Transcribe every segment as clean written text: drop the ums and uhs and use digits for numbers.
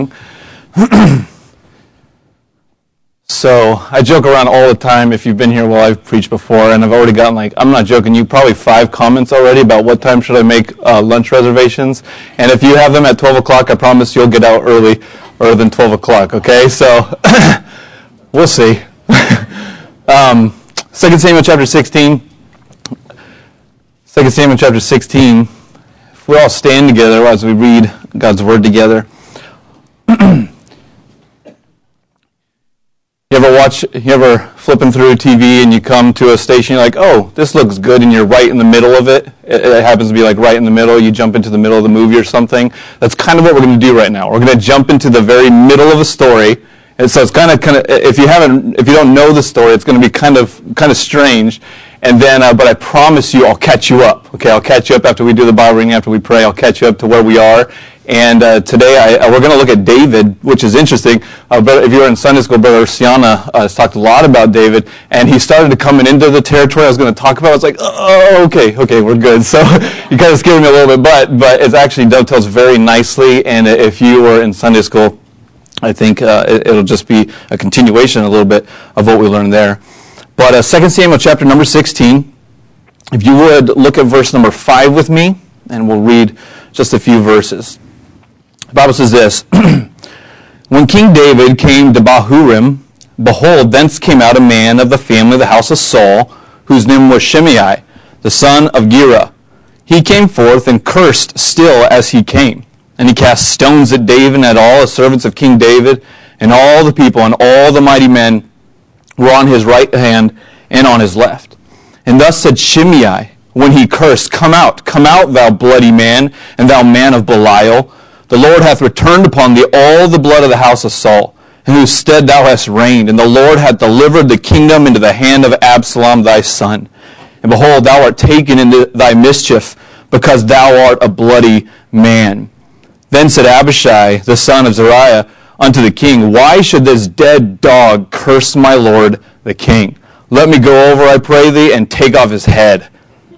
So I joke around all the time if you've been here while I've preached before, and I've already gotten, I'm not joking you, probably 5 comments already about what time should I make lunch reservations. And if you have them at 12 o'clock, I promise you'll get out earlier than 12 o'clock, okay? So we'll see. 2 Samuel chapter 16. 2 Samuel chapter 16. If we all stand together as we read God's word together. You ever flipping through TV and you come to a station, you're like, oh, this looks good, and you're right in the middle of it. It happens to be like right in the middle. You jump into the middle of the movie or something. That's kind of what we're going to do right now. We're going to jump into the very middle of a story. And so it's kind of if you don't know the story, it's going to be kind of strange. And then, but I promise you, I'll catch you up. Okay, I'll catch you up after we do the Bible reading, after we pray. I'll catch you up to where we are. And today we're going to look at David, which is interesting. But if you were in Sunday school, Brother Siana has talked a lot about David, and he started to come into the territory I was going to talk about. I was like, oh, okay, we're good. So you kind of scared me a little bit, but it actually dovetails very nicely. And if you were in Sunday school, I think it'll just be a continuation a little bit of what we learned there. But 2 Samuel chapter number 16, if you would look at verse number 5 with me, and we'll read just a few verses. The Bible says this, When King David came to Bahurim, behold, thence came out a man of the family of the house of Saul, whose name was Shimei, the son of Gera. He came forth and cursed still as he came. And he cast stones at David and at all the servants of King David, and all the people and all the mighty men were on his right hand and on his left. And thus said Shimei, when he cursed, Come out, thou bloody man, and thou man of Belial. The Lord hath returned upon thee all the blood of the house of Saul, in whose stead thou hast reigned, and the Lord hath delivered the kingdom into the hand of Absalom thy son. And behold, thou art taken into thy mischief, because thou art a bloody man. Then said Abishai, the son of Zeruiah, unto the king, Why should this dead dog curse my lord the king? Let me go over, I pray thee, and take off his head.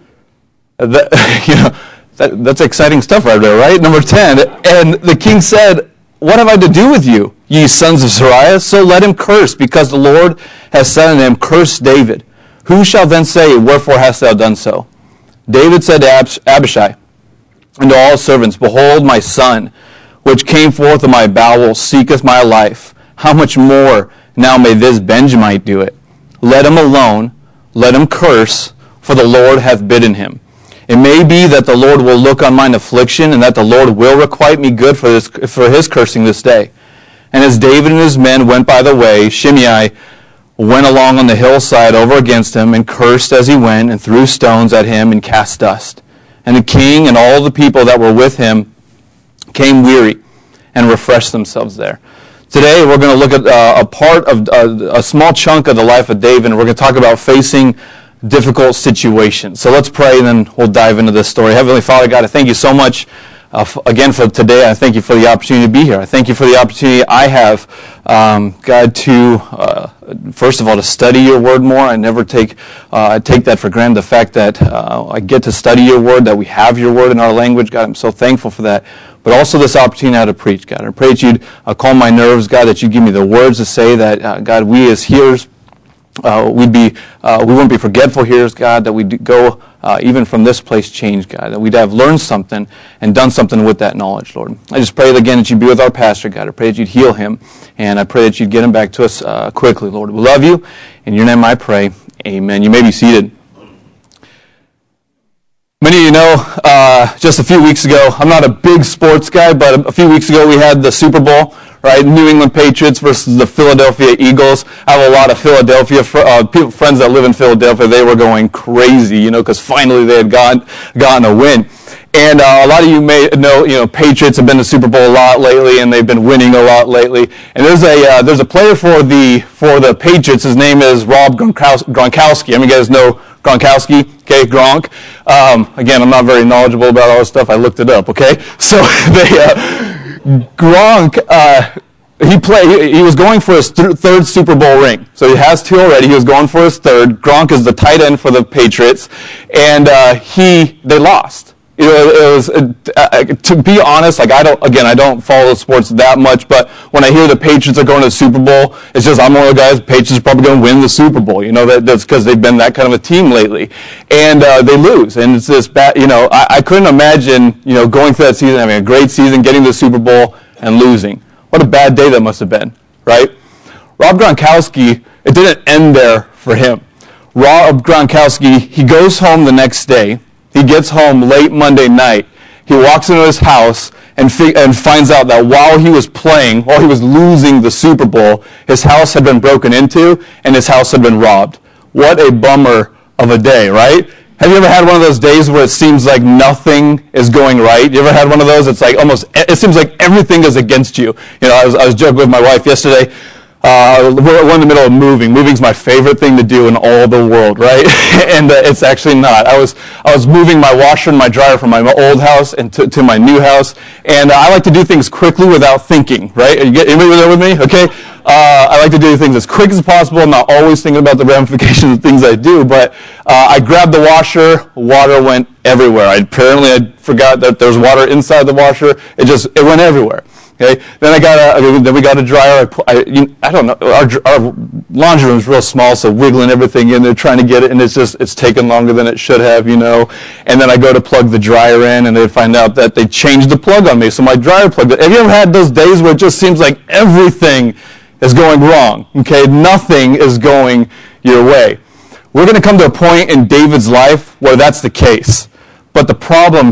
That's exciting stuff right there, right? Number 10, and the king said, What have I to do with you, ye sons of Zeruiah? So let him curse, because the Lord has said unto him, Curse David. Who shall then say, Wherefore hast thou done so? David said to Abishai, and to all his servants, Behold, my son, which came forth of my bowels, seeketh my life. How much more now may this Benjamite do it? Let him alone, let him curse, for the Lord hath bidden him. It may be that the Lord will look on mine affliction, and that the Lord will requite me good for his cursing this day. And as David and his men went by the way, Shimei went along on the hillside over against him, and cursed as he went, and threw stones at him, and cast dust. And the king and all the people that were with him came weary, and refreshed themselves there. Today we're going to look at a part of a small chunk of the life of David, and we're going to talk about facing difficult situations. So let's pray, and then we'll dive into this story. Heavenly Father, God, I thank you so much again for today. I thank you for the opportunity to be here. I thank you for the opportunity I have, God, to first of all to study your word more. I never take that for granted. The fact that I get to study your word, that we have your word in our language, God, I'm so thankful for that. But also this opportunity now to preach, God. I pray that you'd calm my nerves, God, that you give me the words to say, that God, we as hearers, we wouldn't be forgetful hearers, God, that we'd go even from this place changed, God, that we'd have learned something and done something with that knowledge, Lord. I just pray again that you'd be with our pastor, God. I pray that you'd heal him, and I pray that you'd get him back to us quickly, Lord. We love you. In your name I pray. Amen. You may be seated. Many of you know, just a few weeks ago, I'm not a big sports guy, but a few weeks ago we had the Super Bowl, right? New England Patriots versus the Philadelphia Eagles. I have a lot of Philadelphia friends that live in Philadelphia. They were going crazy, because finally they had gotten a win. And a lot of you may know, Patriots have been to the Super Bowl a lot lately, and they've been winning a lot lately. And there's a player for the Patriots. His name is Rob Gronkowski. I mean, you guys know Gronkowski, okay, Gronk. Again, I'm not very knowledgeable about all this stuff. I looked it up, okay? So Gronk, he was going for his third Super Bowl ring. So he has 2 already. He was going for his third. Gronk is the tight end for the Patriots, and they lost. It was to be honest, like I don't follow sports that much, but when I hear the Patriots are going to the Super Bowl, it's just I'm one of the guys. The Patriots are probably going to win the Super Bowl. That's because they've been that kind of a team lately, and they lose, and it's this bad. I couldn't imagine going through that season, having a great season, getting to the Super Bowl, and losing. What a bad day that must have been, right? Rob Gronkowski, it didn't end there for him. Rob Gronkowski, he goes home the next day. He gets home late Monday night. He walks into his house and finds out that while he was losing the Super Bowl, his house had been broken into and his house had been robbed. What a bummer of a day, right? Have you ever had one of those days where it seems like nothing is going right? You ever had one of those? It's like it seems like everything is against you. I was joking with my wife yesterday. We're in the middle of moving. Moving's my favorite thing to do in all the world, right? And it's actually not. I was moving my washer and my dryer from my old house and to my new house, and I like to do things quickly without thinking, right? Anybody there with me? Okay. I like to do things as quick as possible. I'm not always thinking about the ramifications of things I do, but I grabbed the washer. Water went everywhere. I forgot that there's water inside the washer. It went everywhere. Okay. Then we got a dryer. I don't know. Our laundry room's real small, so wiggling everything in there, trying to get it, and it's taken longer than it should have, And then I go to plug the dryer in, and they find out that they changed the plug on me, so my dryer plug. Have you ever had those days where it just seems like everything is going wrong? Okay, nothing is going your way. We're going to come to a point in David's life where that's the case, but the problem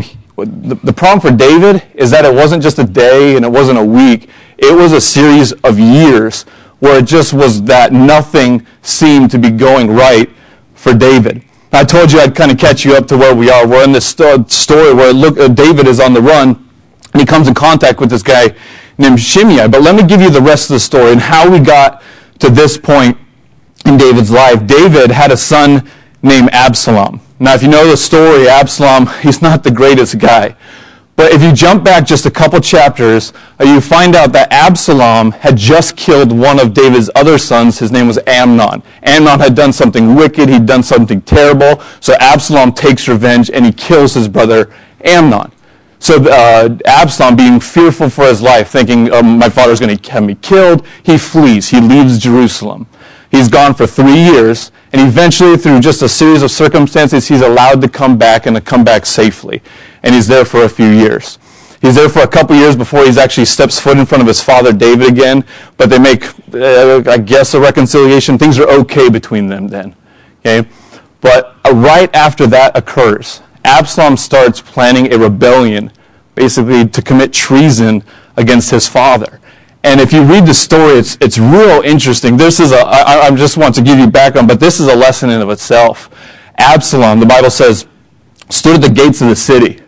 for David is that it wasn't just a day and it wasn't a week. It was a series of years where it just was that nothing seemed to be going right for David. I told you I'd kind of catch you up to where we are. We're in this story where David is on the run, and he comes in contact with this guy named Shimei. But let me give you the rest of the story and how we got to this point in David's life. David had a son named Absalom. Now, if you know the story, Absalom, he's not the greatest guy. But if you jump back just a couple chapters, you find out that Absalom had just killed one of David's other sons. His name was Amnon. Amnon had done something wicked. He'd done something terrible. So Absalom takes revenge, and he kills his brother Amnon. So Absalom, being fearful for his life, thinking, my father's going to have me killed, he flees. He leaves Jerusalem. He's gone for 3 years, and eventually, through just a series of circumstances, he's allowed to come back and to come back safely. And he's there for a few years. He's there for a couple years before he actually steps foot in front of his father David again, but they make, I guess, a reconciliation. Things are okay between them then. Okay? But right after that occurs, Absalom starts planning a rebellion, basically to commit treason against his father. And if you read the story, it's real interesting. I just want to give you background, but this is a lesson in of itself. Absalom, the Bible says, stood at the gates of the city.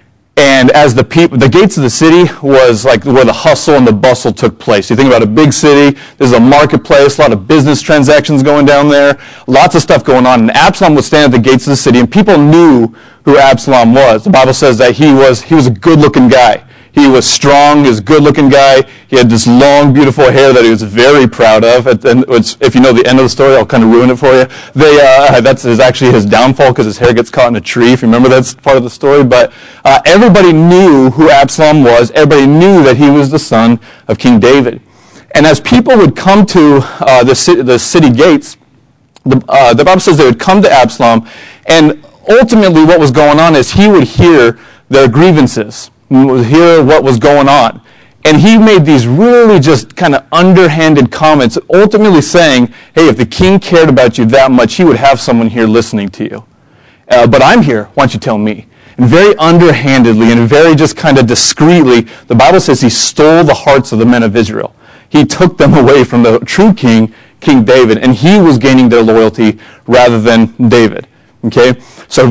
And as the gates of the city was like where the hustle and the bustle took place. You think about a big city, there's a marketplace, a lot of business transactions going down there, lots of stuff going on. And Absalom would stand at the gates of the city, and people knew who Absalom was. The Bible says that he was a good-looking guy. He was strong, he was a good-looking guy. He had this long, beautiful hair that he was very proud of. And if you know the end of the story, I'll kind of ruin it for you. That's actually his downfall because his hair gets caught in a tree, if you remember that part of the story. But everybody knew who Absalom was. Everybody knew that he was the son of King David. And as people would come to the city gates, the Bible says they would come to Absalom, and ultimately what was going on is he would hear their grievances, hear what was going on. And he made these really just kind of underhanded comments, ultimately saying, hey, if the king cared about you that much, he would have someone here listening to you. But I'm here, why don't you tell me? And very underhandedly and very just kind of discreetly, the Bible says he stole the hearts of the men of Israel. He took them away from the true king, King David, and he was gaining their loyalty rather than David. Okay? So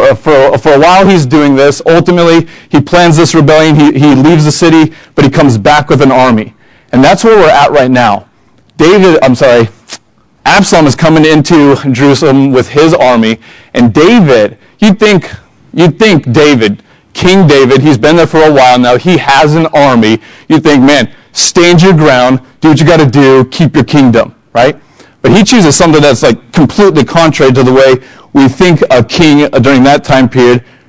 for a while he's doing this. Ultimately, he plans this rebellion. He leaves the city, but he comes back with an army. And that's where we're at right now. Absalom is coming into Jerusalem with his army. And David, you'd think David, King David, he's been there for a while now. He has an army. You'd think, man, stand your ground, do what you got to do, keep your kingdom, right? But he chooses something that's like completely contrary to the way we think a king during that time period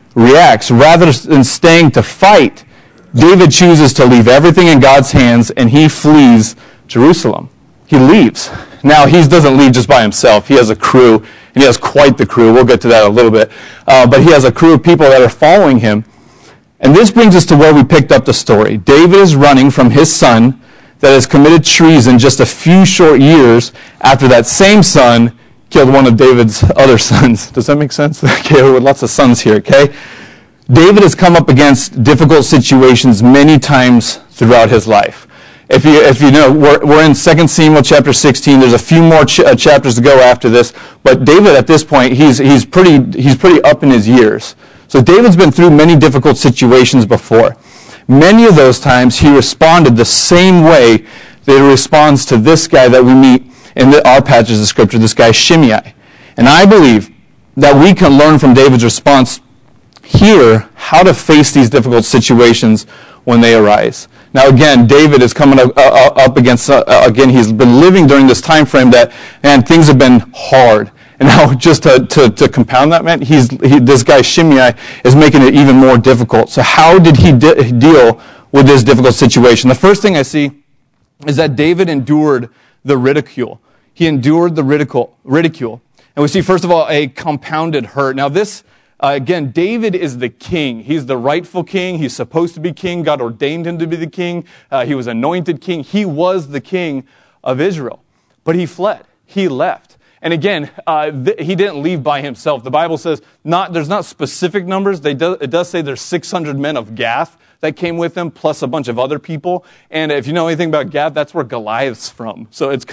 reacts. Rather than staying to fight, David chooses to leave everything in God's hands, and he flees Jerusalem. He leaves. Now, he doesn't leave just by himself. He has a crew, and he has quite the crew. We'll get to that in a little bit. But he has a crew of people that are following him. And this brings us to where we picked up the story. David is running from his son that has committed treason just a few short years after that same son killed one of David's other sons. Does that make sense? Okay, with lots of sons here, okay? David has come up against difficult situations many times throughout his life. If you know, we're in 2 Samuel chapter 16. There's a few more chapters to go after this, but David at this point he's pretty up in his years. So David's been through many difficult situations before. Many of those times he responded the same way that he responds to this guy that we meet in our passages of Scripture, this guy Shimei. And I believe that we can learn from David's response here how to face these difficult situations when they arise. Now again, David is coming up against, he's been living during this time frame that, man, things have been hard. And now just to compound that, man, this guy Shimei is making it even more difficult. So how did he deal with this difficult situation? The first thing I see is that David endured the ridicule. He endured the ridicule. And we see, first of all, a compounded hurt. Now this, again, David is the king. He's the rightful king. He's supposed to be king. God ordained him to be the king. He was anointed king. He was the king of Israel. But he fled. He left. And again, he didn't leave by himself. The Bible says there's not specific numbers. It does say there's 600 men of Gath that came with him, plus a bunch of other people. And if you know anything about Gath, that's where Goliath's from. So that's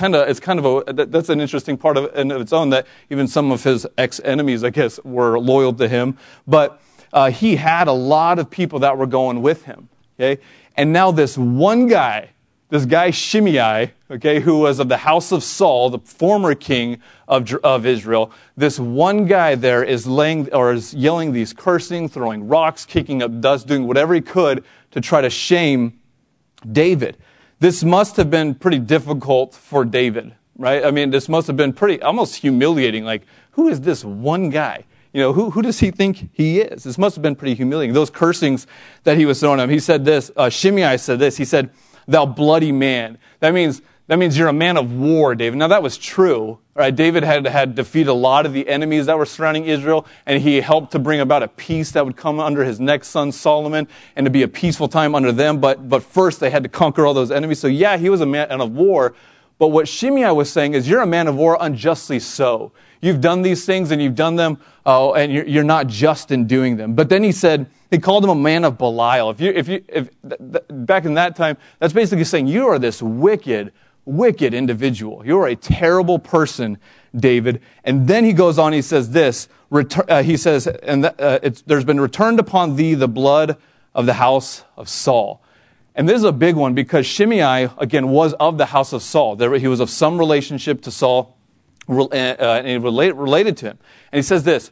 an interesting part of its own, that even some of his ex-enemies, I guess, were loyal to him. But he had a lot of people that were going with him. Okay, and now this one guy. This guy Shimei, okay, who was of the house of Saul, the former king of Israel, this one guy there is yelling these cursing, throwing rocks, kicking up dust, doing whatever he could to try to shame David. This must have been pretty difficult for David, right? I mean, this must have been almost humiliating. Like, who is this one guy? You know, who does he think he is? This must have been pretty humiliating. Those cursings that he was throwing at him. He said this, Shimei said this, he said, "Thou bloody man." That means you're a man of war, David. Now that was true, right? David had defeated a lot of the enemies that were surrounding Israel, and he helped to bring about a peace that would come under his next son Solomon, and to be a peaceful time under them. But first they had to conquer all those enemies. So yeah, he was a man of war. But what Shimei was saying is, you're a man of war unjustly so. You've done these things and you've done them, and you're not just in doing them. But then he called him a man of Belial. If back in that time, that's basically saying you are this wicked individual. You are a terrible person, David. And then he goes on. He says this. He says, "There's been returned upon thee the blood of the house of Saul." And this is a big one because Shimei again was of the house of Saul. He was of some relationship to Saul, and he related to him. And he says this.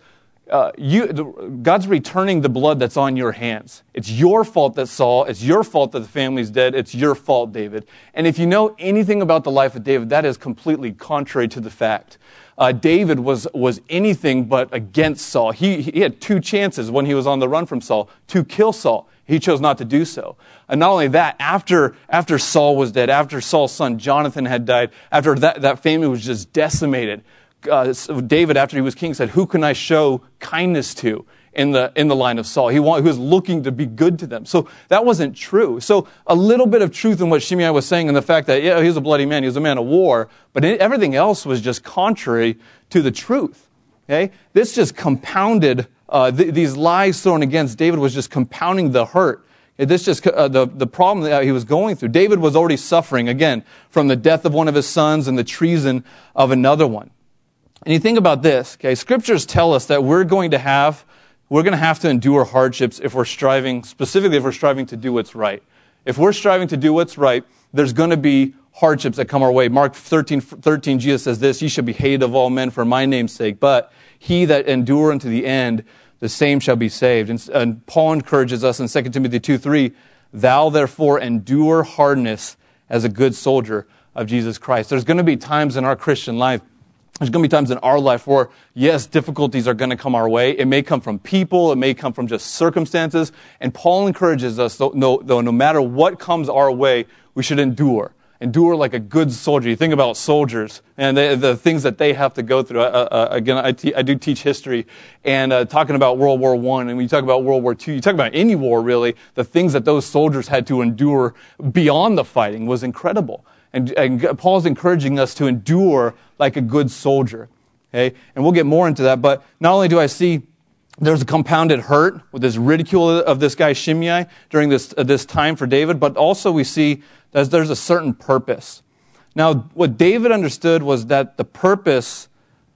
God's returning the blood that's on your hands. It's your fault that Saul, it's your fault that the family's dead, it's your fault, David. And if you know anything about the life of David, that is completely contrary to the fact. David was anything but against Saul. He had two chances when he was on the run from Saul to kill Saul. He chose not to do so. And not only that, after Saul was dead, after Saul's son Jonathan had died, after that family was just decimated, David, after he was king, said, "Who can I show kindness to in the line of Saul?" He was looking to be good to them. So that wasn't true. So a little bit of truth in what Shimei was saying, and the fact that, yeah, he was a bloody man, he was a man of war, but everything else was just contrary to the truth. Okay? This just compounded, these lies thrown against David was just compounding the hurt. This just the problem that he was going through. David was already suffering, again, from the death of one of his sons and the treason of another one. And you think about this, okay? Scriptures tell us that we're going to have to endure hardships if we're striving to do what's right. If we're striving to do what's right, there's going to be hardships that come our way. Mark 13, Jesus says this, "Ye shall be hated of all men for my name's sake, but he that endure unto the end, the same shall be saved." And Paul encourages us in 2 Timothy 2:3, "Thou therefore endure hardness as a good soldier of Jesus Christ." There's going to be times in our Christian life There's going to be times in our life where, yes, difficulties are going to come our way. It may come from people. It may come from just circumstances. And Paul encourages us, though, no matter what comes our way, we should endure. Endure like a good soldier. You think about soldiers and the things that they have to go through. Again, I do teach history, and talking about World War I, and when you talk about World War II, you talk about any war, really, the things that those soldiers had to endure beyond the fighting was incredible. And Paul's encouraging us to endure like a good soldier. Okay? And we'll get more into that. But not only do I see there's a compounded hurt with this ridicule of this guy Shimei during this time for David, but also we see that there's a certain purpose. Now, what David understood was that the purpose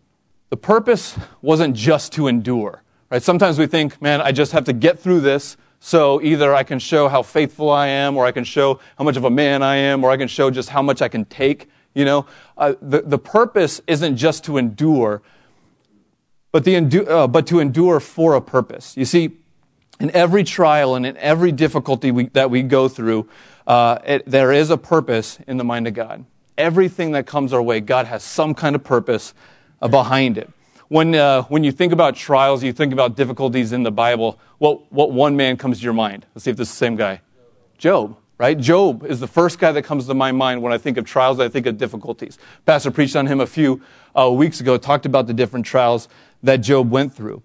wasn't just to endure. Right? Sometimes we think, man, I just have to get through this. So either I can show how faithful I am, or I can show how much of a man I am, or I can show just how much I can take. The purpose isn't just to endure, but to endure for a purpose. You see, in every trial and in every difficulty that we go through, there is a purpose in the mind of God. Everything that comes our way, God has some kind of purpose behind it. When you think about trials, you think about difficulties in the Bible, what one man comes to your mind? Let's see if this is the same guy. Job, right? Job is the first guy that comes to my mind when I think of trials, I think of difficulties. Pastor preached on him a few weeks ago, talked about the different trials that Job went through.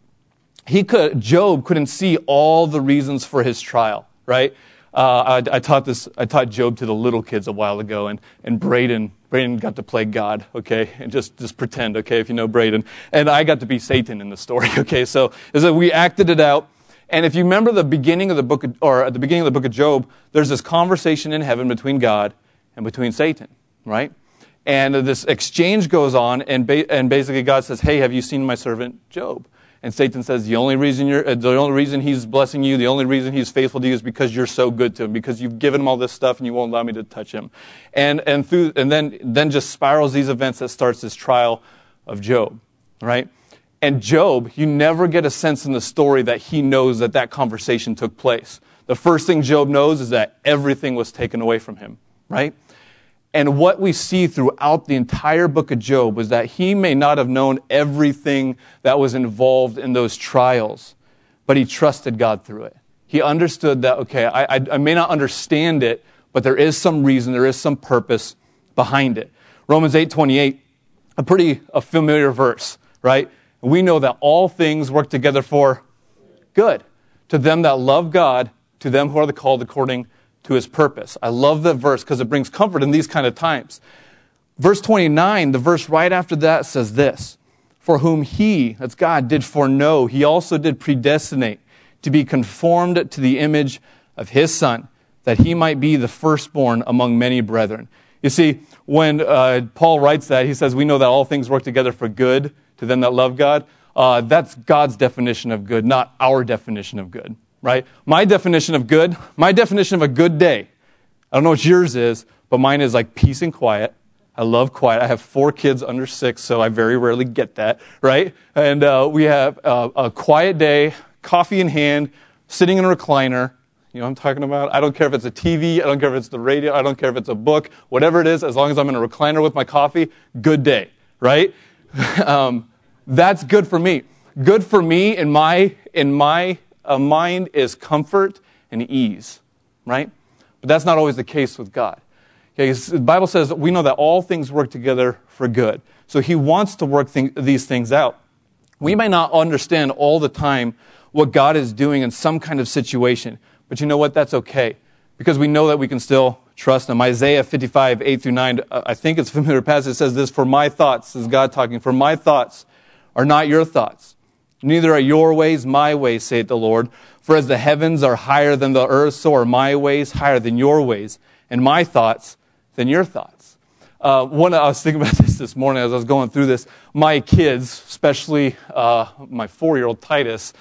Job couldn't see all the reasons for his trial, right? I taught Job to the little kids a while ago, and Braden got to play God, okay, and just pretend, okay, if you know Braden, and I got to be Satan in the story, okay. So we acted it out, and if you remember at the beginning of the book of Job, there's this conversation in heaven between God and between Satan, right? And this exchange goes on, and basically God says, "Hey, have you seen my servant Job?" And Satan says, the only reason he's blessing you, the only reason he's faithful to you is because you're so good to him, because you've given him all this stuff and you won't allow me to touch him. And then just spirals these events that starts this trial of Job, right? And Job, you never get a sense in the story that he knows that conversation took place. The first thing Job knows is that everything was taken away from him, right? And what we see throughout the entire book of Job was that he may not have known everything that was involved in those trials, but he trusted God through it. He understood that, okay, I may not understand it, but there is some reason, there is some purpose behind it. Romans 8:28, a familiar verse, right? We know that all things work together for good to them that love God, to them who are called according to his purpose. I love that verse because it brings comfort in these kind of times. Verse 29, the verse right after that says this, for whom he, that's God, did foreknow, he also did predestinate to be conformed to the image of his Son, that he might be the firstborn among many brethren. You see, when Paul writes that, he says, we know that all things work together for good to them that love God. That's God's definition of good, not our definition of good. Right? My definition of a good day, I don't know what yours is, but mine is like peace and quiet. I love quiet. I have 4 kids under 6, so I very rarely get that, right? And we have a quiet day, coffee in hand, sitting in a recliner. You know what I'm talking about? I don't care if it's a TV, I don't care if it's the radio, I don't care if it's a book, whatever it is, as long as I'm in a recliner with my coffee, good day, right? That's good for me. Good for me in my mind is comfort and ease, right? But that's not always the case with God. Okay, the Bible says that we know that all things work together for good. So he wants to work these things out. We may not understand all the time what God is doing in some kind of situation, but you know what? That's okay, because we know that we can still trust him. Isaiah 55, 8-9, I think it's a familiar passage. It says this, for my thoughts, this is God talking, for my thoughts are not your thoughts. Neither are your ways my ways, saith the Lord. For as the heavens are higher than the earth, so are my ways higher than your ways, and my thoughts than your thoughts. I was thinking about this morning as I was going through this. My kids, especially my 4-year-old Titus,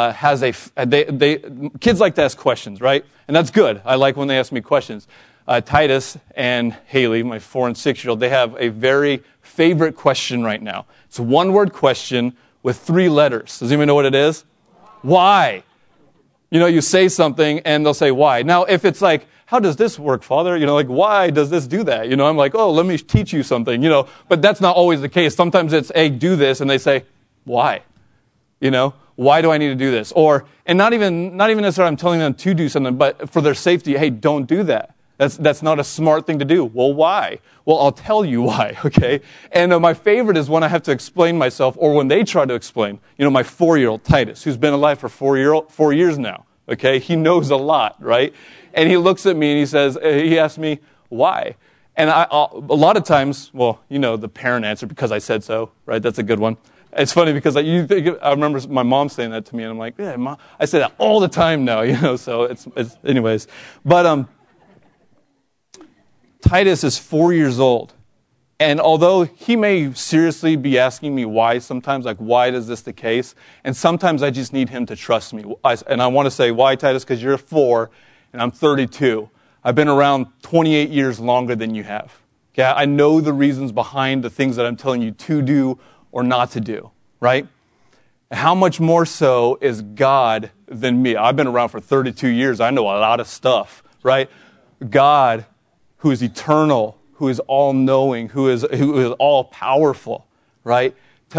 kids like to ask questions, right? And that's good. I like when they ask me questions. Titus and Haley, my 4 and 6-year-old, they have a very favorite question right now. It's a one-word question with 3 letters. Does anyone know what it is? Why? You know, you say something and they'll say why. Now, if it's like, how does this work, Father? Like, why does this do that? I'm like, oh, let me teach you something, But that's not always the case. Sometimes it's, hey, do this, and they say, why? Why do I need to do this? And not even necessarily I'm telling them to do something, but for their safety, hey, don't do that. That's not a smart thing to do. Well, why? Well, I'll tell you why, okay? And my favorite is when I have to explain myself, or when they try to explain. My 4-year-old Titus, who's been alive for 4 years now, okay? He knows a lot, right? And he looks at me and he asks me, why? And a lot of times, well, the parent answer, because I said so, right? That's a good one. It's funny because I remember my mom saying that to me, and I'm like, yeah, Mom, I say that all the time now, so it's anyways. But Titus is 4 years old, and although he may seriously be asking me why sometimes, like, why is this the case? And sometimes I just need him to trust me. And I want to say, why, Titus? Because you're 4, and I'm 32. I've been around 28 years longer than you have. Okay? I know the reasons behind the things that I'm telling you to do or not to do, right? How much more so is God than me? I've been around for 32 years. I know a lot of stuff, right? God, who is eternal, who is all-knowing, who is all-powerful, right,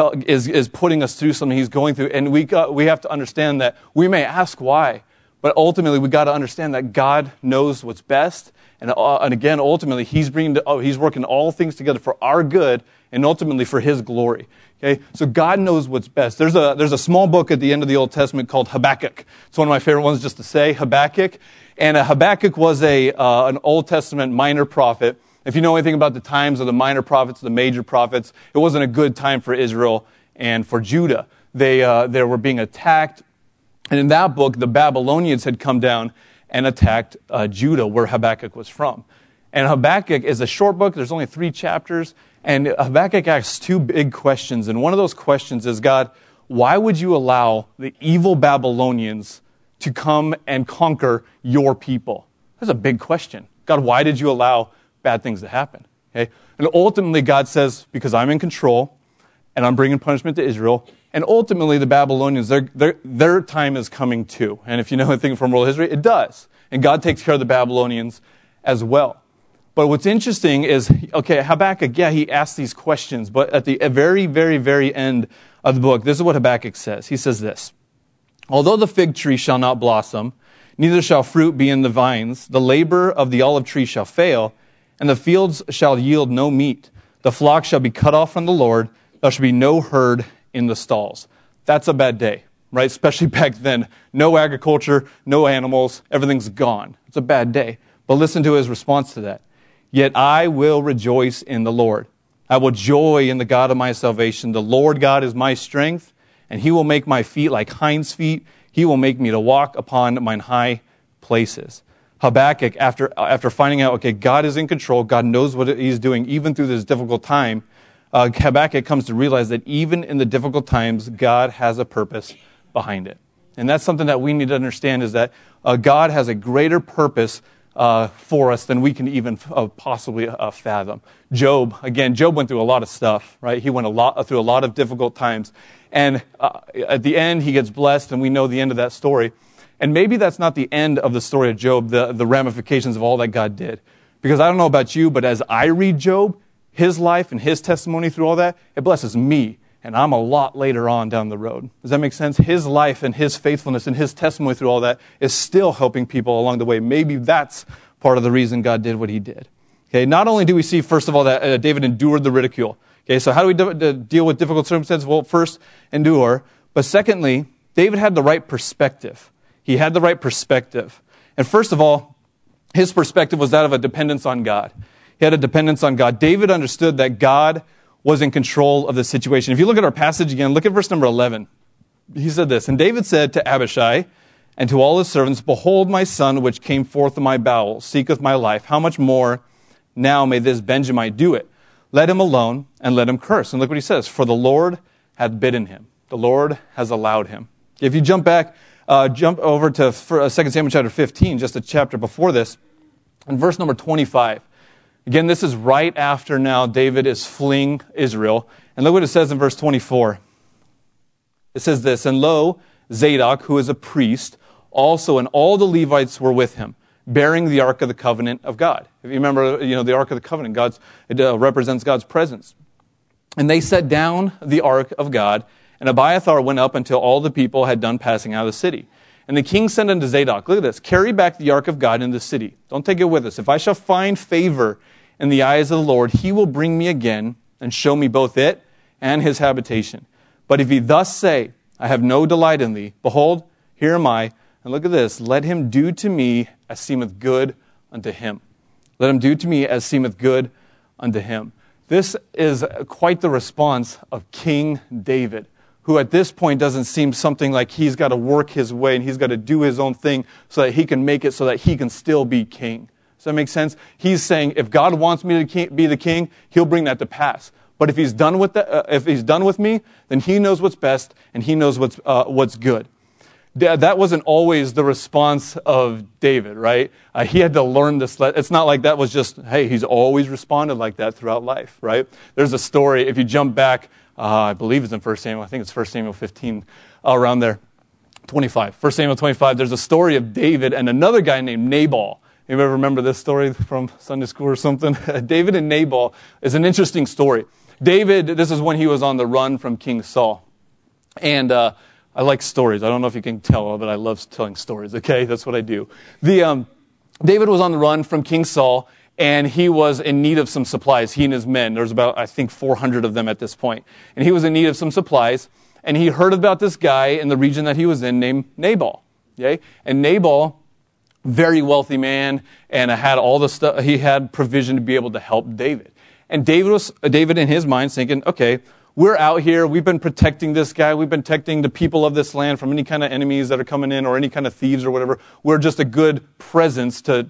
is putting us through something he's going through. And we have to understand that we may ask why, but ultimately we got to understand that God knows what's best. And again, ultimately, he's working all things together for our good and ultimately for his glory. Okay, so God knows what's best. There's a small book at the end of the Old Testament called Habakkuk. It's one of my favorite ones just to say, Habakkuk. And Habakkuk was an Old Testament minor prophet. If you know anything about the times of the minor prophets, the major prophets, it wasn't a good time for Israel and for Judah. They were being attacked. And in that book, the Babylonians had come down and attacked Judah, where Habakkuk was from. And Habakkuk is a short book. There's only 3 chapters. And Habakkuk asks 2 big questions. And one of those questions is, God, why would you allow the evil Babylonians to come and conquer your people? That's a big question. God, why did you allow bad things to happen? Okay? And ultimately, God says, because I'm in control, and I'm bringing punishment to Israel. And ultimately, the Babylonians, their time is coming too. And if you know anything from world history, it does. And God takes care of the Babylonians as well. But what's interesting is, okay, Habakkuk, yeah, he asks these questions, but at the very, very, very end of the book, this is what Habakkuk says. He says this, although the fig tree shall not blossom, neither shall fruit be in the vines, the labor of the olive tree shall fail, and the fields shall yield no meat. The flock shall be cut off from the Lord, there shall be no herd in the stalls. That's a bad day, right? Especially back then. No agriculture, no animals, everything's gone. It's a bad day. But listen to his response to that. Yet I will rejoice in the Lord. I will joy in the God of my salvation. The Lord God is my strength, and he will make my feet like hinds' feet. He will make me to walk upon mine high places. Habakkuk, after finding out, okay, God is in control, God knows what he's doing, even through this difficult time, Habakkuk comes to realize that even in the difficult times, God has a purpose behind it. And that's something that we need to understand, is that God has a greater purpose for us than we can even possibly fathom. Job went through a lot of stuff, right? He went through a lot of difficult times. And at the end, he gets blessed, and we know the end of that story. And maybe that's not the end of the story of Job, the ramifications of all that God did. Because I don't know about you, but as I read Job, his life and his testimony through all that, it blesses me. And I'm a lot later on down the road. Does that make sense? His life and his faithfulness and his testimony through all that is still helping people along the way. Maybe that's part of the reason God did what he did. Okay, not only do we see, first of all, that David endured the ridicule. Okay, so how do we deal with difficult circumstances? Well, first, endure. But secondly, David had the right perspective. He had the right perspective. And first of all, his perspective was that of a dependence on God. He had a dependence on God. David understood that God was in control of the situation. If you look at our passage again, look at verse number 11. He said this, and David said to Abishai and to all his servants, behold, my son, which came forth of my bowels, seeketh my life. How much more now may this Benjamite do it? Let him alone and let him curse. And look what he says, for the Lord hath bidden him. The Lord has allowed him. If you jump over to 2 Samuel chapter 15, just a chapter before this, in verse number 25. Again, this is right after now David is fleeing Israel. And look what it says in verse 24. It says this, and lo, Zadok, who is a priest, also and all the Levites were with him, bearing the Ark of the Covenant of God. If you remember, the Ark of the Covenant, it represents God's presence. And they set down the Ark of God, and Abiathar went up until all the people had done passing out of the city. And the king said unto Zadok, look at this, carry back the Ark of God into the city. Don't take it with us. If I shall find favor in the eyes of the Lord, he will bring me again and show me both it and his habitation. But if he thus say, I have no delight in thee, behold, here am I. And look at this, let him do to me as seemeth good unto him. Let him do to me as seemeth good unto him. This is quite the response of King David, who at this point doesn't seem something like he's got to work his way and he's got to do his own thing so that he can make it so that he can still be king. Does that make sense? He's saying, if God wants me to be the king, he'll bring that to pass. But if he's done with me, then he knows what's best and he knows what's good. That wasn't always the response of David, right? He had to learn this. It's not like that was just, hey, he's always responded like that throughout life, right? There's a story, if you jump back, I believe it's in 1 Samuel. I think it's 1 Samuel 15, around there. 25. 1 Samuel 25, there's a story of David and another guy named Nabal. You ever remember this story from Sunday school or something? David and Nabal is an interesting story. David, this is when he was on the run from King Saul. And I like stories. I don't know if you can tell, but I love telling stories, okay? That's what I do. David was on the run from King Saul, and he was in need of some supplies, he and his men. There's about, I think, 400 of them at this point. And he was in need of some supplies, and he heard about this guy in the region that he was in named Nabal. Okay? And Nabal, very wealthy man, and had all the stuff. He had provision to be able to help David. And David in his mind thinking, okay, we're out here, we've been protecting this guy, we've been protecting the people of this land from any kind of enemies that are coming in or any kind of thieves or whatever. We're just a good presence to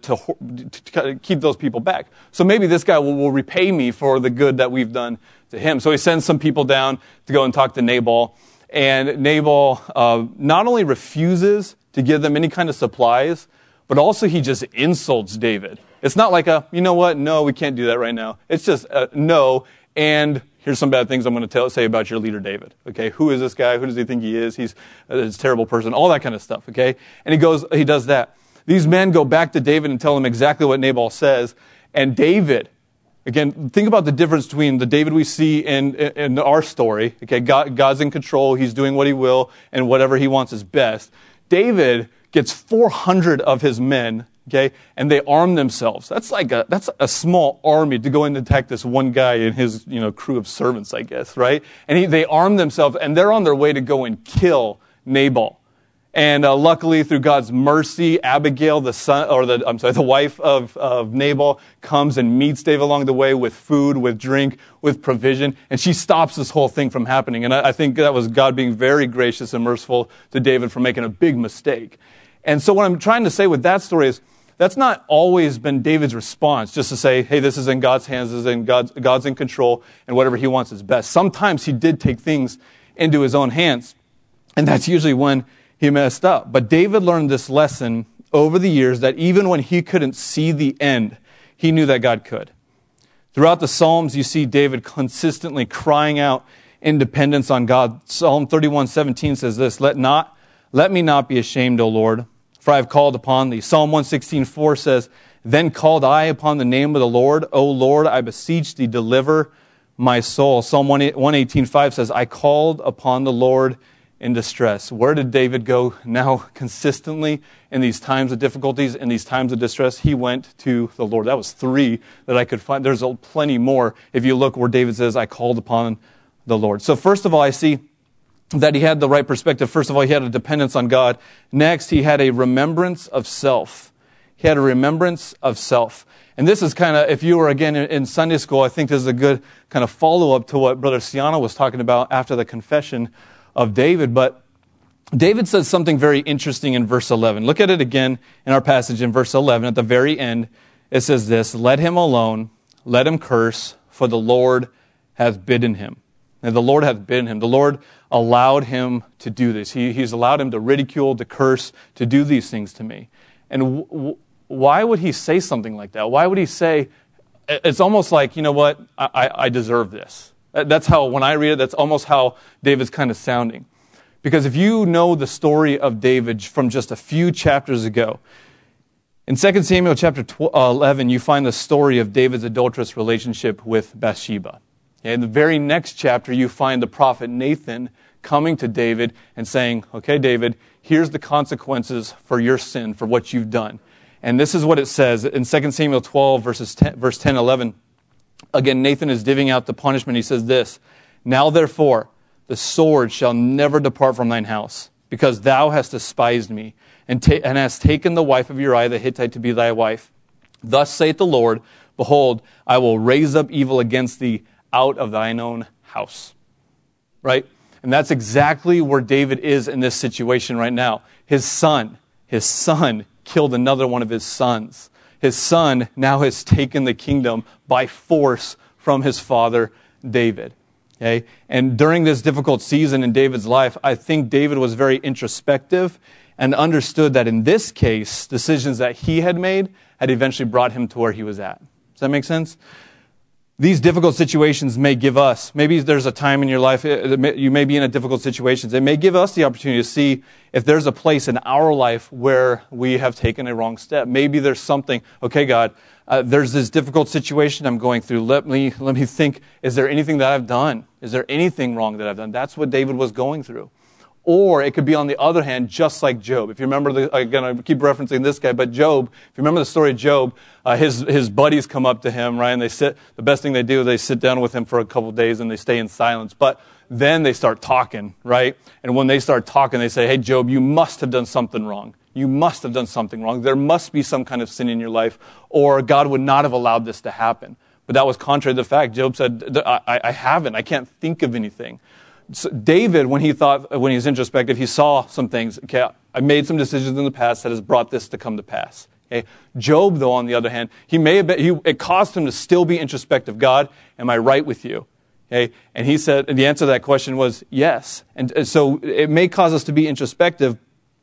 keep those people back. So maybe this guy will repay me for the good that we've done to him. So he sends some people down to go and talk to Nabal. And Nabal not only refuses to give them any kind of supplies, but also he just insults David. It's not like you know what, no, we can't do that right now. It's just no, and here's some bad things I'm going to say about your leader, David. Okay, who is this guy? Who does he think he is? He's a terrible person. All that kind of stuff. Okay, and he does that. These men go back to David and tell him exactly what Nabal says. And David, again, think about the difference between the David we see in our story. Okay, God's in control. He's doing what he will, and whatever he wants is best. David gets 400 of his men. Okay, and they arm themselves. That's a small army to go in and attack this one guy and his crew of servants, I guess, right? And they arm themselves, and they're on their way to go and kill Nabal. And luckily, through God's mercy, Abigail, the wife of Nabal, comes and meets David along the way with food, with drink, with provision, and she stops this whole thing from happening. And I think that was God being very gracious and merciful to David for making a big mistake. And so what I'm trying to say with that story is, that's not always been David's response, just to say, hey, this is in God's hands, this is in God's in control, and whatever he wants is best. Sometimes he did take things into his own hands, and that's usually when he messed up. But David learned this lesson over the years that even when he couldn't see the end, he knew that God could. Throughout the Psalms, you see David consistently crying out in dependence on God. Psalm 31:17 says this, Let me not be ashamed, O Lord, for I have called upon thee. Psalm 116:4 says, Then called I upon the name of the Lord. O Lord, I beseech thee, deliver my soul. Psalm 118:5 says, I called upon the Lord in distress. Where did David go now consistently in these times of difficulties, in these times of distress? He went to the Lord. That was 3 that I could find. There's plenty more if you look where David says, I called upon the Lord. So first of all, I see that he had the right perspective. First of all, he had a dependence on God. Next, he had a remembrance of self. He had a remembrance of self. And this is kind of, if you were again in Sunday school, I think this is a good kind of follow-up to what Brother Siano was talking about after the confession of David. But David says something very interesting in verse 11. Look at it again in our passage in verse 11. At the very end, it says this, Let him alone, let him curse, for the Lord hath bidden him. And the Lord hath bidden him. The Lord allowed him to do this. He's allowed him to ridicule, to curse, to do these things to me. And why would he say something like that? Why would he say, it's almost like, you know what, I deserve this. That's how, when I read it, that's almost how David's kind of sounding. Because if you know the story of David from just a few chapters ago, In 2 Samuel chapter 11, you find the story of David's adulterous relationship with Bathsheba. Okay, in the very next chapter, you find the prophet Nathan coming to David and saying, okay, David, here's the consequences for your sin, for what you've done. And this is what it says in 2 Samuel 12, verse 10, 11. Again, Nathan is divvying out the punishment. He says this, now therefore, the sword shall never depart from thine house, because thou hast despised me, and hast taken the wife of Uriah the Hittite to be thy wife. Thus saith the Lord, behold, I will raise up evil against thee out of thine own house. Right? And that's exactly where David is in this situation right now. His son killed another one of his sons. His son now has taken the kingdom by force from his father, David. Okay? And during this difficult season in David's life, I think David was very introspective and understood that in this case, decisions that he had made had eventually brought him to where he was at. Does that make sense? These difficult situations may give us, maybe there's a time in your life, you may be in a difficult situation. It may give us the opportunity to see if there's a place in our life where we have taken a wrong step. Maybe there's something, okay, God, there's this difficult situation I'm going through. Let me think, is there anything that I've done? Is there anything wrong that I've done? That's what David was going through. Or it could be on the other hand, just like Job. If you remember, again, I keep referencing this guy, but Job, if you remember the story of Job, his buddies come up to him, right? And the best thing they do is they sit down with him for a couple of days and they stay in silence. But then they start talking, right? And when they start talking, they say, hey, Job, you must have done something wrong. You must have done something wrong. There must be some kind of sin in your life, or God would not have allowed this to happen. But that was contrary to the fact. Job said, I haven't. I can't think of anything. So David, when he was introspective, he saw some things. Okay, I made some decisions in the past that has brought this to come to pass. Okay, Job, though, on the other hand, it caused him to still be introspective. God, am I right with you? Okay, and he said, and the answer to that question was yes. And so it may cause us to be introspective,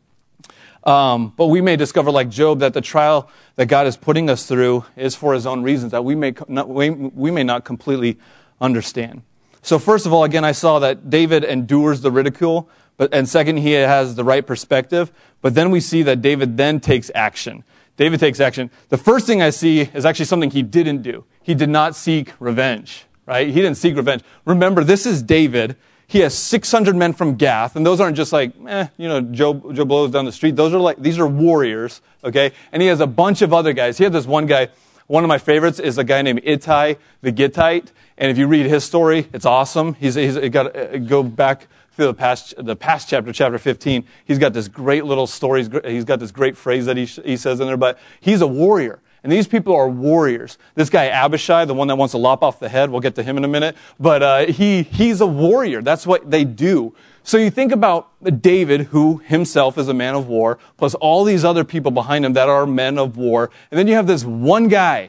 but we may discover, like Job, that the trial that God is putting us through is for His own reasons that we may not completely understand. So first of all, again, I saw that David endures the ridicule, and second, he has the right perspective. But then we see that David then takes action. David takes action. The first thing I see is actually something he didn't do. He did not seek revenge, right? He didn't seek revenge. Remember, this is David. He has 600 men from Gath, and those aren't just like, Joe Blows down the street. These are warriors, okay? And he has a bunch of other guys. He had this one guy. One of my favorites is a guy named Ittai the Gittite. And if you read his story, it's awesome. He's got go back through the past chapter 15. He's got this great little story. He's got this great phrase that he says in there. But he's a warrior, and these people are warriors. This guy Abishai, the one that wants to lop off the head, we'll get to him in a minute. But he's a warrior. That's what they do. So you think about David, who himself is a man of war, plus all these other people behind him that are men of war, and then you have this one guy,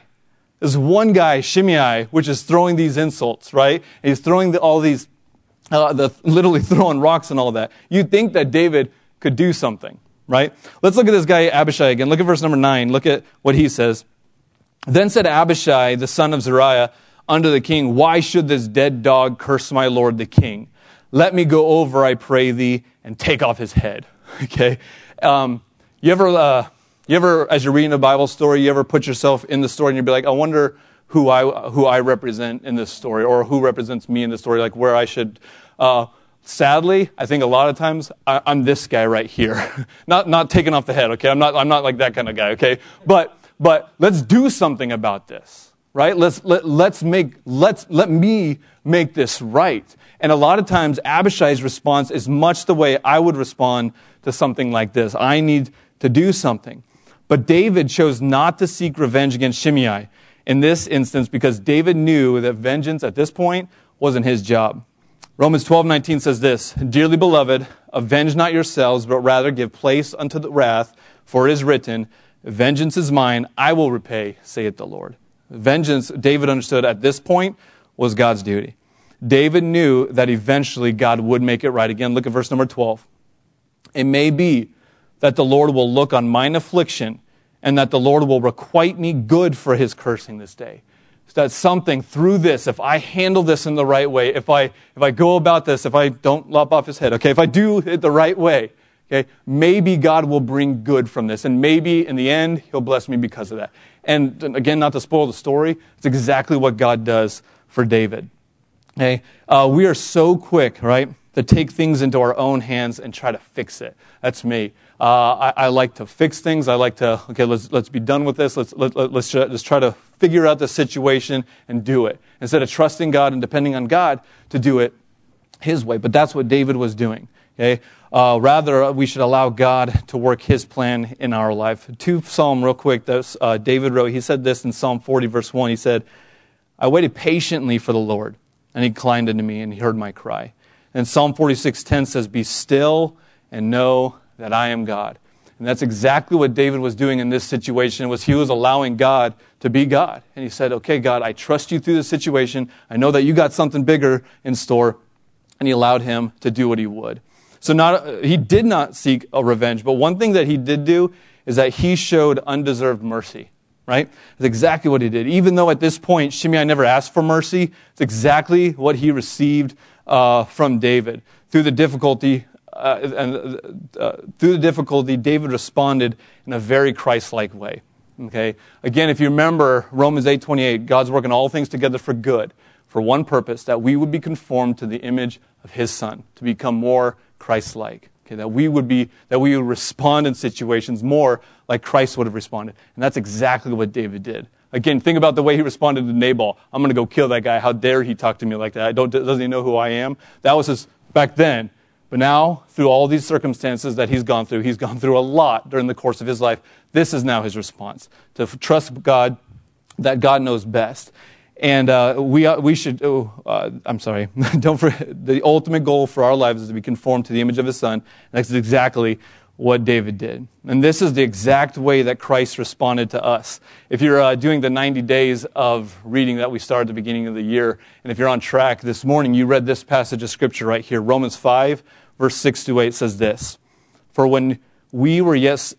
Shimei, which is throwing these insults, right? And he's throwing all these, literally throwing rocks and all that. You'd think that David could do something, right? Let's look at this guy Abishai again. Look at verse number 9. Look at what he says. Then said Abishai, the son of Zeruiah, unto the king, why should this dead dog curse my lord the king? Let me go over, I pray thee, and take off his head. Okay? You ever, as you're reading a Bible story, you ever put yourself in the story and you'd be like, I wonder who I represent in this story, or who represents me in this story, like where I should. Sadly, I think a lot of times I'm this guy right here, not taking off the head. Okay, I'm not like that kind of guy. Okay, but let's do something about this, right? Let me make this right. And a lot of times Abishai's response is much the way I would respond to something like this. I need to do something. But David chose not to seek revenge against Shimei in this instance because David knew that vengeance at this point wasn't his job. Romans 12:19 says this, dearly beloved, avenge not yourselves, but rather give place unto the wrath, for it is written, vengeance is mine, I will repay, saith the Lord. Vengeance, David understood at this point, was God's duty. David knew that eventually God would make it right. Again, look at verse number 12. It may be that the Lord will look on mine affliction and that the Lord will requite me good for his cursing this day. So that something through this, if I handle this in the right way, if I go about this, if I don't lop off his head, okay, if I do it the right way, Okay, maybe God will bring good from this, and maybe in the end, he'll bless me because of that. And again, not to spoil the story, it's exactly what God does for David. Okay, we are so quick, right, to take things into our own hands and try to fix it. That's me. I like to fix things. I like to, okay, let's be done with this. Let's try to figure out the situation and do it, instead of trusting God and depending on God to do it his way. But that's what David was doing. Okay, rather we should allow God to work his plan in our life. To Psalm real quick that David wrote. He said this in Psalm 40 verse 1. He said, I waited patiently for the Lord, and he inclined unto me, and he heard my cry. And Psalm 46:10 says, be still and know that I am God. And that's exactly what David was doing in this situation. He was allowing God to be God. And he said, okay, God, I trust you through this situation. I know that you got something bigger in store. And he allowed him to do what he would. So he did not seek a revenge, but one thing that he did do is that he showed undeserved mercy, right? That's exactly what he did. Even though at this point, Shimei never asked for mercy, it's exactly what he received from David. Through the difficulty, David responded in a very Christ-like way. Okay. Again, if you remember Romans 8:28, God's working all things together for good, for one purpose, that we would be conformed to the image of his Son, to become more Christ-like. Okay, that we would respond in situations more like Christ would have responded. And that's exactly what David did. Again, think about the way he responded to Nabal. I'm going to go kill that guy. How dare he talk to me like that? Doesn't he know who I am? That was his back then. But now, through all these circumstances that he's gone through a lot during the course of his life, this is now his response. To trust God, that God knows best. And we should, don't forget, the ultimate goal for our lives is to be conformed to the image of his Son. And that's exactly what David did. And this is the exact way that Christ responded to us. If you're doing the 90 days of reading that we started at the beginning of the year, and if you're on track this morning, you read this passage of Scripture right here. Romans 5, verse 6-8 says this, For when we were yet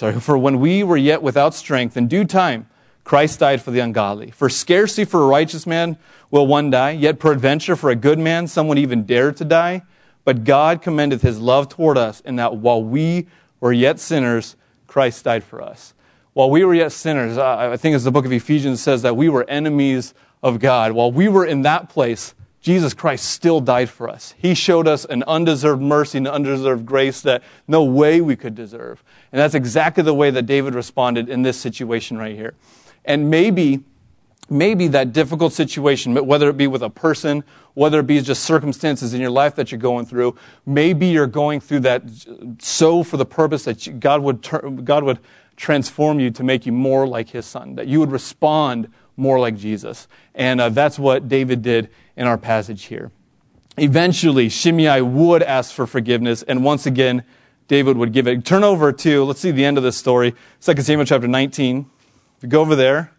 without strength, in due time, Christ died for the ungodly. For scarcely for a righteous man will one die, yet peradventure for a good man someone even dare to die. But God commendeth his love toward us, in that while we were yet sinners, Christ died for us. While we were yet sinners, I think as the book of Ephesians says that we were enemies of God. While we were in that place, Jesus Christ still died for us. He showed us an undeserved mercy and undeserved grace that no way we could deserve. And that's exactly the way that David responded in this situation right here. And maybe that difficult situation, whether it be with a person, whether it be just circumstances in your life that you're going through, maybe you're going through that so for the purpose that God would transform you to make you more like his Son, that you would respond more like Jesus. And that's what David did in our passage here. Eventually, Shimei would ask for forgiveness, and once again, David would give it. Turn over to, let's see the end of this story, 2 Samuel chapter 19. If you go over there,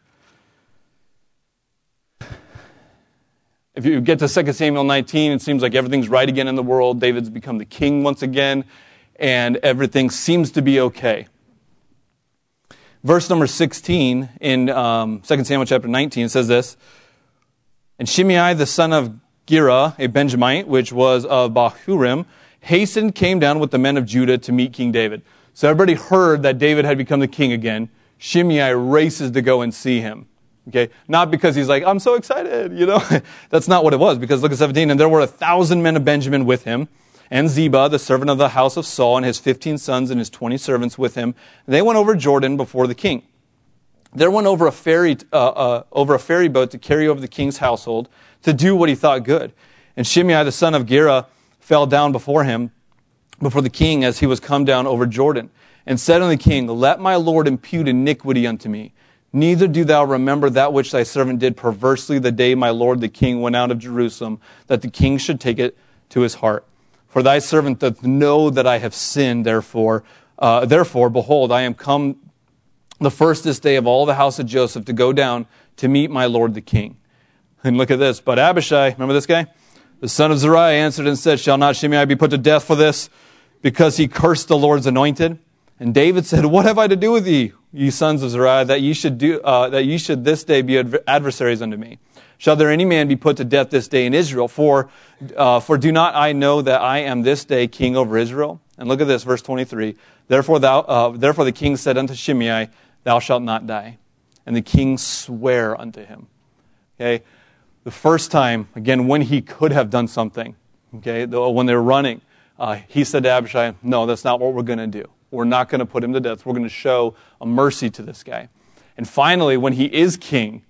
if you get to 2 Samuel 19, it seems like everything's right again in the world. David's become the king once again, and everything seems to be okay. Verse number 16 in 2 Samuel chapter 19 says this, And Shimei the son of Gera, a Benjamite, which was of Bahurim, hastened, came down with the men of Judah to meet King David. So everybody heard that David had become the king again. Shimei races to go and see him. Okay, not because he's like, I'm so excited, That's not what it was, because look at 17, and there were 1,000 men of Benjamin with him, and Ziba, the servant of the house of Saul, and his 15 sons and his 20 servants with him. They went over Jordan before the king. There went over a ferry boat to carry over the king's household to do what he thought good. And Shimei, the son of Gera, fell down before the king as he was come down over Jordan, and said unto the king, Let my lord impute iniquity unto me. Neither do thou remember that which thy servant did perversely the day my lord the king went out of Jerusalem, that the king should take it to his heart. For thy servant doth know that I have sinned, therefore, behold, I am come the first this day of all the house of Joseph to go down to meet my lord the king. And look at this. But Abishai, remember this guy? The son of Zeruiah answered and said, Shall not Shimei be put to death for this, because he cursed the Lord's anointed? And David said, What have I to do with ye, ye sons of Zeruiah, that ye should this day be adversaries unto me? Shall there any man be put to death this day in Israel? For do not I know that I am this day king over Israel? And look at this, verse 23. Therefore the king said unto Shimei, thou shalt not die. And the king sware unto him. Okay? The first time, again, when he could have done something, okay, when they were running, he said to Abishai, no, that's not what we're going to do. We're not going to put him to death. We're going to show a mercy to this guy. And finally, when he is king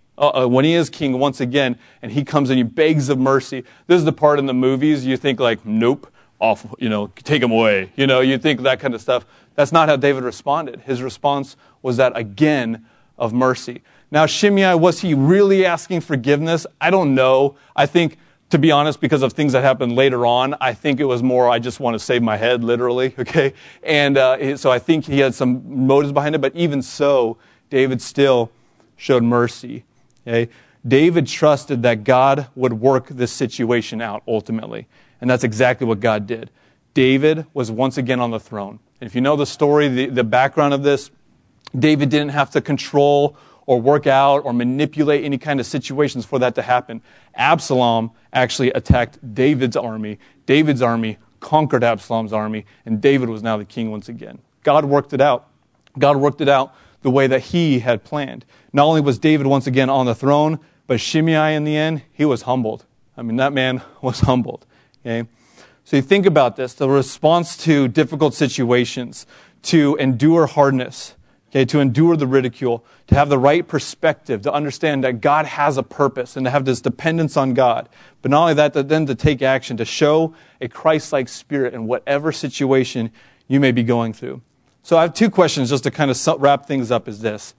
once again, and he comes and he begs of mercy, this is the part in the movies you think like, nope, off, take him away. You think that kind of stuff. That's not how David responded. His response was that again of mercy. Now, Shimei, was he really asking forgiveness? I don't know. I think, to be honest, because of things that happened later on, I think it was more, I just want to save my head, literally, okay? And so I think he had some motives behind it, but even so, David still showed mercy, okay? David trusted that God would work this situation out ultimately, and that's exactly what God did. David was once again on the throne. And if you know the story, the background of this, David didn't have to control or work out or manipulate any kind of situations for that to happen. Absalom actually attacked David's army. David's army conquered Absalom's army, and David was now the king once again. God worked it out. God worked it out the way that he had planned. Not only was David once again on the throne, but Shimei in the end, he was humbled. I mean, that man was humbled. Okay? So you think about this, the response to difficult situations, to endure hardness, okay, to endure the ridicule, to have the right perspective, to understand that God has a purpose and to have this dependence on God. But not only that, then to take action, to show a Christ-like spirit in whatever situation you may be going through. So I have two questions just to kind of wrap things up is this.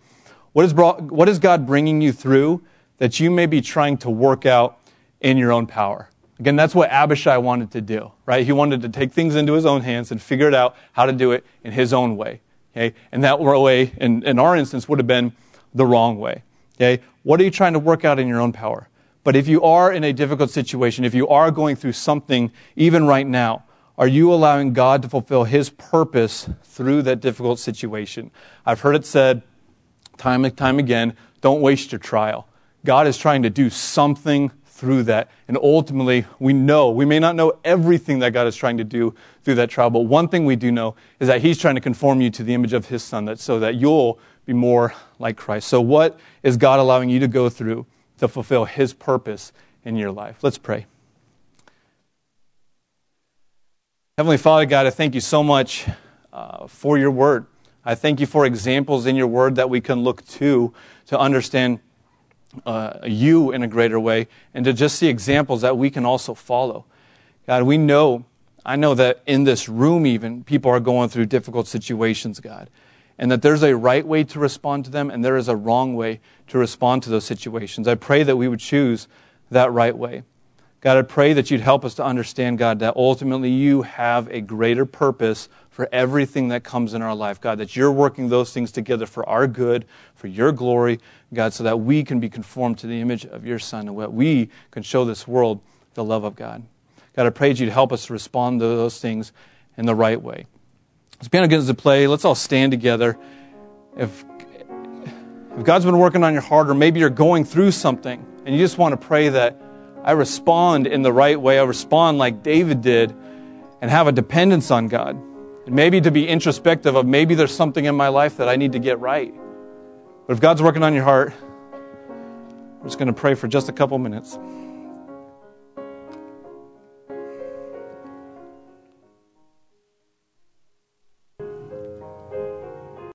What is God bringing you through that you may be trying to work out in your own power? Again, that's what Abishai wanted to do, right? He wanted to take things into his own hands and figure it out how to do it in his own way. Okay? And that way, in our instance, would have been the wrong way. Okay? What are you trying to work out in your own power? But if you are in a difficult situation, if you are going through something even right now, are you allowing God to fulfill his purpose through that difficult situation? I've heard it said time and time again, don't waste your trial. God is trying to do something through that. And ultimately, we may not know everything that God is trying to do through that trial, but one thing we do know is that he's trying to conform you to the image of his son, so that you'll be more like Christ. So what is God allowing you to go through to fulfill his purpose in your life? Let's pray. Heavenly Father, God, I thank you so much for your word. I thank you for examples in your word that we can look to understand you in a greater way, and to just see examples that we can also follow. God, I know that in this room even, people are going through difficult situations, God, and that there's a right way to respond to them, and there is a wrong way to respond to those situations. I pray that we would choose that right way. God, I pray that you'd help us to understand, God, that ultimately you have a greater purpose for everything that comes in our life. God, that you're working those things together for our good, for your glory, God, so that we can be conformed to the image of your Son and that we can show this world the love of God. God, I pray that you'd help us to respond to those things in the right way. As piano begins to play, let's all stand together. If God's been working on your heart, or maybe you're going through something and you just want to pray that I respond in the right way, I respond like David did and have a dependence on God. And maybe to be introspective of maybe there's something in my life that I need to get right. But if God's working on your heart, we're just going to pray for just a couple minutes.